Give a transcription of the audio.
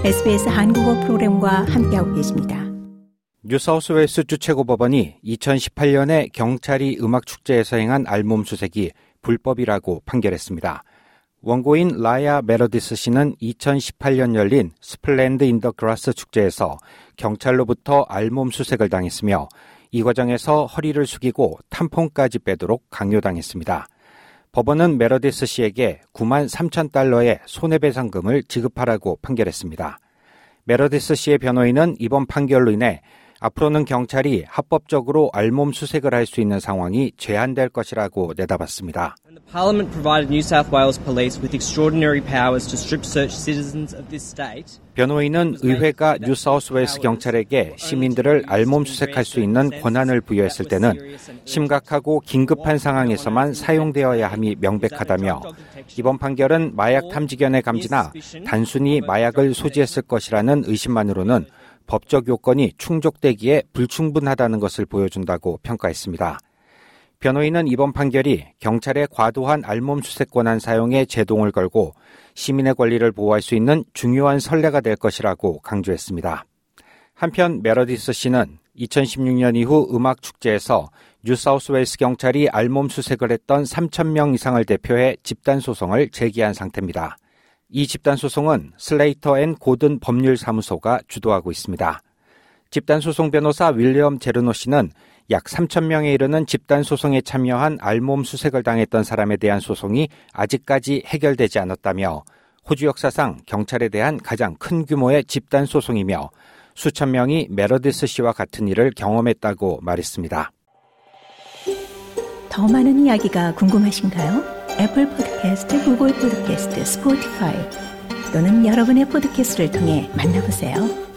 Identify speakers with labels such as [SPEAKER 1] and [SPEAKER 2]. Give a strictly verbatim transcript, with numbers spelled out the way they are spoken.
[SPEAKER 1] 에스비에스 한국어 프로그램과 함께하고 계십니다.
[SPEAKER 2] 뉴사우스웨일스 최고법원이 이천십팔 년에 경찰이 음악축제에서 행한 알몸수색이 불법이라고 판결했습니다. 원고인 라야 메러디스 씨는 이천십팔 년 열린 스플렌드 인 더 그라스 축제에서 경찰로부터 알몸수색을 당했으며 이 과정에서 허리를 숙이고 탐폰까지 빼도록 강요당했습니다. 법원은 메러디스 씨에게 구만 삼천 달러의 손해배상금을 지급하라고 판결했습니다. 메러디스 씨의 변호인은 이번 판결로 인해 앞으로는 경찰이 합법적으로 알몸 수색을 할 수 있는 상황이 제한될 것이라고 내다봤습니다.
[SPEAKER 3] Parliament provided New South Wales Police with extraordinary powers to strip search citizens of this state.
[SPEAKER 2] 변호인은 의회가 뉴사우스웨일스 경찰에게 시민들을 알몸 수색할 수 있는 권한을 부여했을 때는 심각하고 긴급한 상황에서만 사용되어야 함이 명백하다며 이번 판결은 마약 탐지견의 감지나 단순히 마약을 소지했을 것이라는 의심만으로는 법적 요건이 충족되기에 불충분하다는 것을 보여준다고 평가했습니다. 변호인은 이번 판결이 경찰의 과도한 알몸 수색 권한 사용에 제동을 걸고 시민의 권리를 보호할 수 있는 중요한 선례가 될 것이라고 강조했습니다. 한편 메러디스 씨는 이천십육 년 이후 음악축제에서 뉴사우스웨일스 경찰이 알몸 수색을 했던 삼천 명 이상을 대표해 집단소송을 제기한 상태입니다. 이 집단소송은 슬레이터 앤 고든 법률사무소가 주도하고 있습니다. 집단소송 변호사 윌리엄 제르노 씨는 약 삼천 명에 이르는 집단소송에 참여한 알몸 수색을 당했던 사람에 대한 소송이 아직까지 해결되지 않았다며 호주 역사상 경찰에 대한 가장 큰 규모의 집단소송이며 수천 명이 메러디스 씨와 같은 일을 경험했다고 말했습니다.
[SPEAKER 1] 더 많은 이야기가 궁금하신가요? 애플 팟캐스트, 구글 팟캐스트, 스포티파이 또는 여러분의 팟캐스트를 통해 만나보세요.